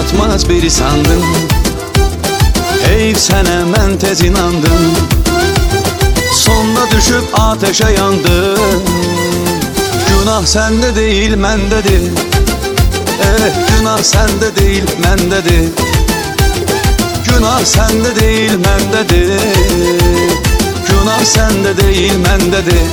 çatmaz biri sandım. Heyf sənə mən tez inandım. Sonda düşüb ateşe yandım. Günah səndə değil məndədir. Günah səndə değil məndədir. Günah səndə değil məndədir. Günah səndə değil məndədir.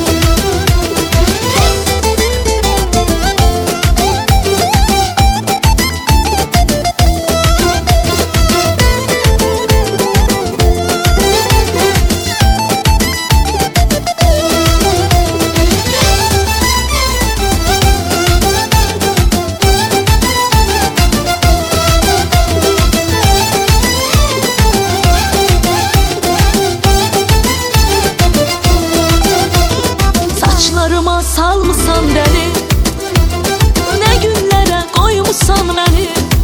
Salmısan beni, ne günlere koymuşsan beni.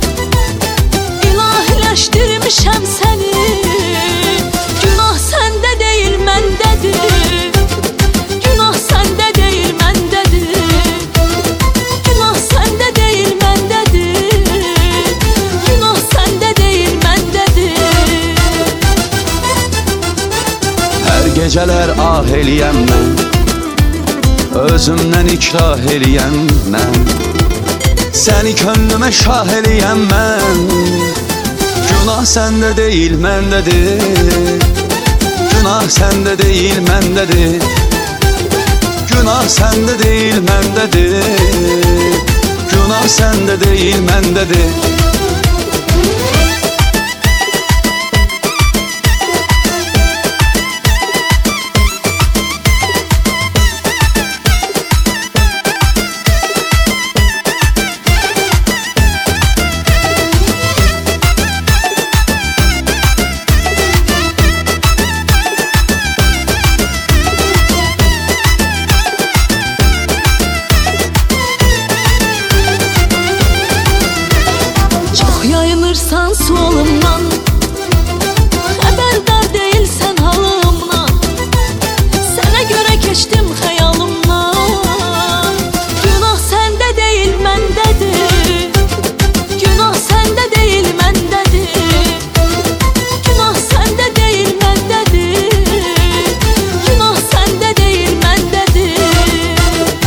İlahileştirmişem seni. Günah sende değil mendedir. Günah sende değil mendedir. Günah sende değil mendedir. Günah sende değil mendedir. Her geceler ah eləyəm mən, özümdən ikrah eləyəm mən. Səni könlümə şah eləyəm mən. Günah səndə değil məndədir. Günah səndə değil məndədir. Günah səndə değil məndədir. Günah səndə değil məndədir. Yayılırsan solumdan, haberdar değilsen halımdan. Sana göre geçtim hayalımdan. Günah sende değil mendedir. Günah sende değil mendedir. Günah sende değil mendedir. Günah sende değil mendedir.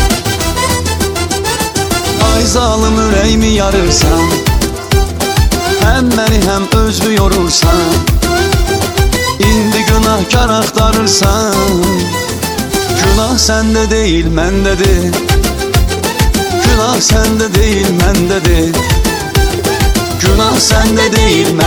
Ay zalim ürəyimi yarırsan, hem beni hem özlü yorursan. İndi günahkar aktarırsan. Günah sende değil mendedir. Günah sende değil mendedir. Günah sende değil mendedir.